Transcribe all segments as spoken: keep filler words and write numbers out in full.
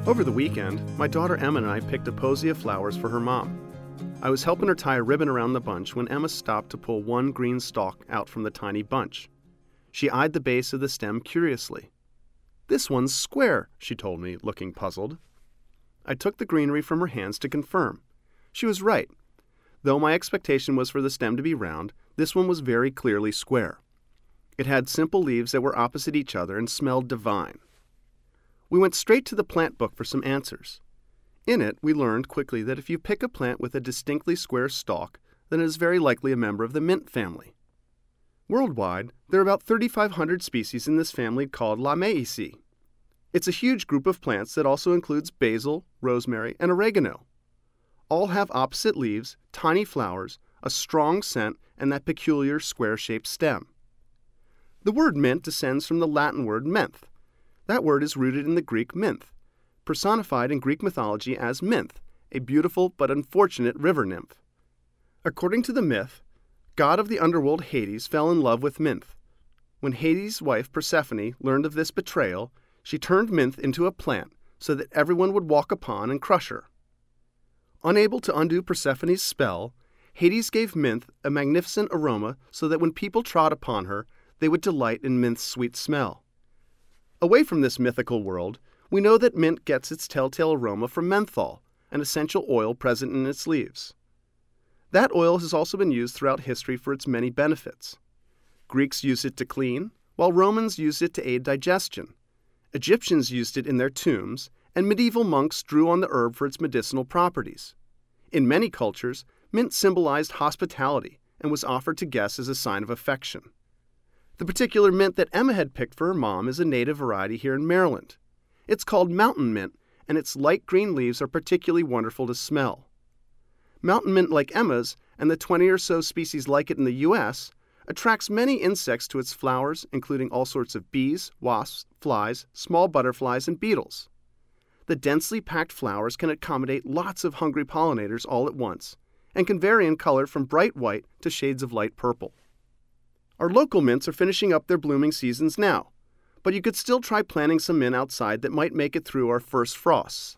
Over the weekend, my daughter Emma and I picked a posy of flowers for her mom. I was helping her tie a ribbon around the bunch when Emma stopped to pull one green stalk out from the tiny bunch. She eyed the base of the stem curiously. "This one's square," she told me, looking puzzled. I took the greenery from her hands to confirm. She was right. Though my expectation was for the stem to be round, this one was very clearly square. It had simple leaves that were opposite each other and smelled divine. We went straight to the plant book for some answers. In it, we learned quickly that if you pick a plant with a distinctly square stalk, then it is very likely a member of the mint family. Worldwide, there are about thirty-five hundred species in this family called Lamiaceae. It's a huge group of plants that also includes basil, rosemary, and oregano. All have opposite leaves, tiny flowers, a strong scent, and that peculiar square-shaped stem. The word mint descends from the Latin word menthe. That word is rooted in the Greek minth, personified in Greek mythology as Minth, a beautiful but unfortunate river nymph. According to the myth, god of the underworld Hades fell in love with Minth. When Hades' wife Persephone learned of this betrayal, she turned Minth into a plant so that everyone would walk upon and crush her. Unable to undo Persephone's spell, Hades gave Minth a magnificent aroma so that when people trod upon her, they would delight in Minth's sweet smell. Away from this mythical world, we know that mint gets its telltale aroma from menthol, an essential oil present in its leaves. That oil has also been used throughout history for its many benefits. Greeks used it to clean, while Romans used it to aid digestion. Egyptians used it in their tombs, and medieval monks drew on the herb for its medicinal properties. In many cultures, mint symbolized hospitality and was offered to guests as a sign of affection. The particular mint that Emma had picked for her mom is a native variety here in Maryland. It's called mountain mint, and its light green leaves are particularly wonderful to smell. Mountain mint, like Emma's, and the twenty or so species like it in the U S, attracts many insects to its flowers, including all sorts of bees, wasps, flies, small butterflies, and beetles. The densely packed flowers can accommodate lots of hungry pollinators all at once, and can vary in color from bright white to shades of light purple. Our local mints are finishing up their blooming seasons now, but you could still try planting some mint outside that might make it through our first frosts.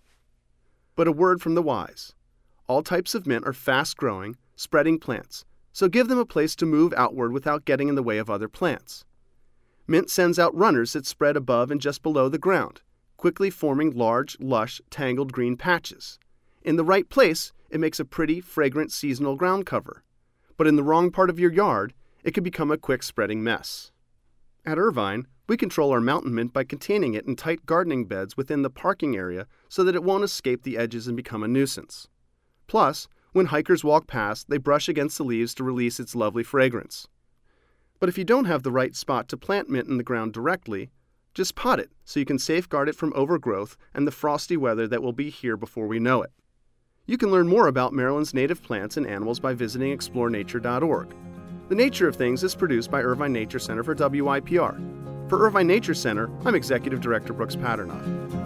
But a word from the wise. All types of mint are fast-growing, spreading plants, so give them a place to move outward without getting in the way of other plants. Mint sends out runners that spread above and just below the ground, quickly forming large, lush, tangled green patches. In the right place, it makes a pretty, fragrant seasonal ground cover. But in the wrong part of your yard, it can become a quick spreading mess. At Irvine, we control our mountain mint by containing it in tight gardening beds within the parking area so that it won't escape the edges and become a nuisance. Plus, when hikers walk past, they brush against the leaves to release its lovely fragrance. But if you don't have the right spot to plant mint in the ground directly, just pot it so you can safeguard it from overgrowth and the frosty weather that will be here before we know it. You can learn more about Maryland's native plants and animals by visiting explore nature dot org. The Nature of Things is produced by Irvine Nature Center for W I P R. For Irvine Nature Center, I'm Executive Director Brooks Paternotte.